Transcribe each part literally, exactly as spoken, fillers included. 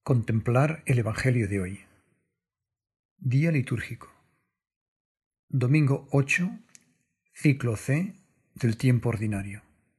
Contemplar el Evangelio de hoy. Día litúrgico. Domingo ocho, ciclo C del tiempo ordinario.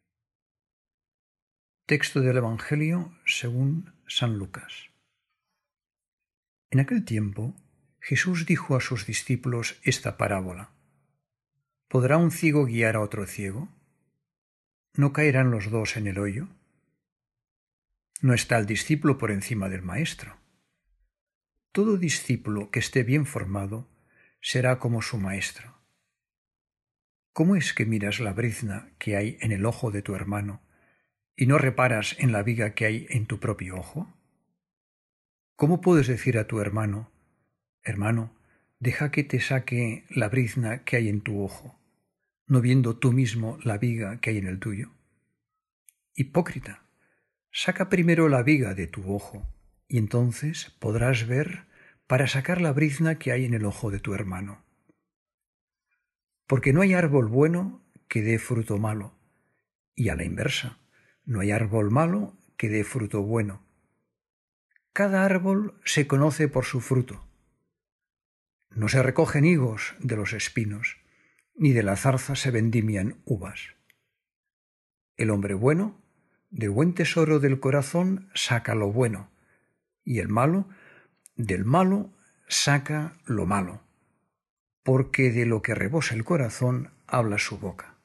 Texto del Evangelio según San Lucas. En aquel tiempo, Jesús dijo a sus discípulos esta parábola: ¿Podrá un ciego guiar a otro ciego? ¿No caerán los dos en el hoyo? No está el discípulo por encima del maestro. Todo discípulo que esté bien formado será como su maestro. ¿Cómo es que miras la brizna que hay en el ojo de tu hermano y no reparas en la viga que hay en tu propio ojo? ¿Cómo puedes decir a tu hermano: hermano, deja que te saque la brizna que hay en tu ojo, no viendo tú mismo la viga que hay en el tuyo? Hipócrita, saca primero la viga de tu ojo, y entonces podrás ver para sacar la brizna que hay en el ojo de tu hermano. Porque no hay árbol bueno que dé fruto malo, y a la inversa, no hay árbol malo que dé fruto bueno. Cada árbol se conoce por su fruto. No se recogen higos de los espinos, ni de la zarza se vendimian uvas. El hombre bueno, del buen tesoro del corazón saca lo bueno, y el malo, del malo saca lo malo, porque de lo que rebosa el corazón habla su boca.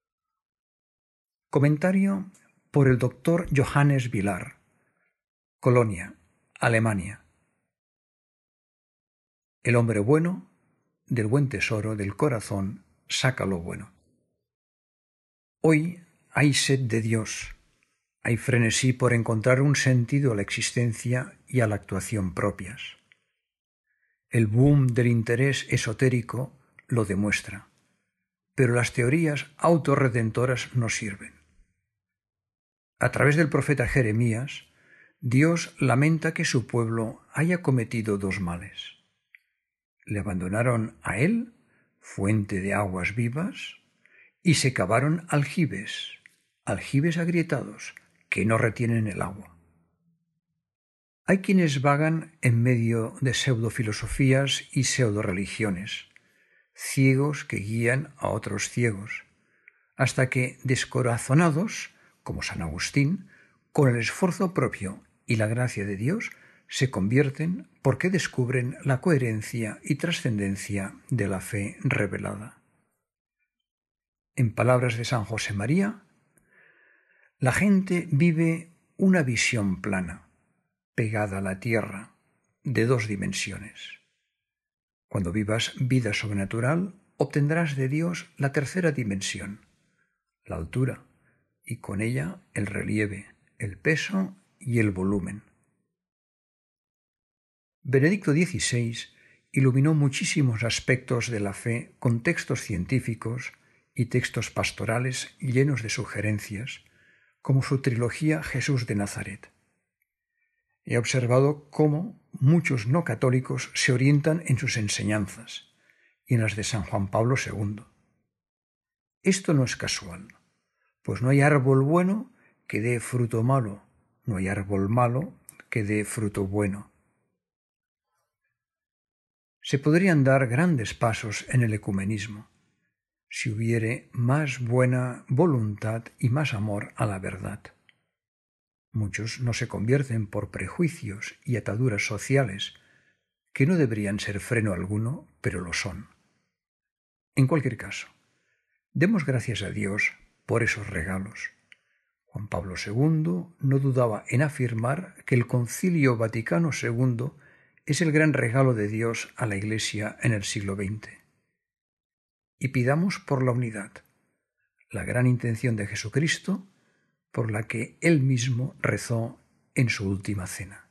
Comentario por el doctor Johannes Vilar, Colonia, Alemania. El hombre bueno, del buen tesoro del corazón saca lo bueno. Hoy hay sed de Dios, hay frenesí por encontrar un sentido a la existencia y a la actuación propias. El boom del interés esotérico lo demuestra, pero las teorías autorredentoras no sirven. A través del profeta Jeremías, Dios lamenta que su pueblo haya cometido dos males. Le abandonaron a él, fuente de aguas vivas, y se cavaron aljibes, aljibes agrietados, que no retienen el agua. Hay quienes vagan en medio de pseudofilosofías y pseudoreligiones, ciegos que guían a otros ciegos, hasta que, descorazonados, como San Agustín, con el esfuerzo propio y la gracia de Dios, se convierten porque descubren la coherencia y trascendencia de la fe revelada. En palabras de San José María, la gente vive una visión plana, pegada a la tierra, de dos dimensiones. Cuando vivas vida sobrenatural, obtendrás de Dios la tercera dimensión, la altura, y con ella el relieve, el peso y el volumen. Benedicto dieciséis iluminó muchísimos aspectos de la fe con textos científicos y textos pastorales llenos de sugerencias, como su trilogía Jesús de Nazaret. He observado cómo muchos no católicos se orientan en sus enseñanzas y en las de San Juan Pablo segundo. Esto no es casual, pues no hay árbol bueno que dé fruto malo, no hay árbol malo que dé fruto bueno. Se podrían dar grandes pasos en el ecumenismo, si hubiere más buena voluntad y más amor a la verdad. Muchos no se convierten por prejuicios y ataduras sociales, que no deberían ser freno alguno, pero lo son. En cualquier caso, demos gracias a Dios por esos regalos. Juan Pablo segundo no dudaba en afirmar que el Concilio Vaticano segundo es el gran regalo de Dios a la Iglesia en el siglo veinte. Y pidamos por la unidad, la gran intención de Jesucristo, por la que Él mismo rezó en su última cena.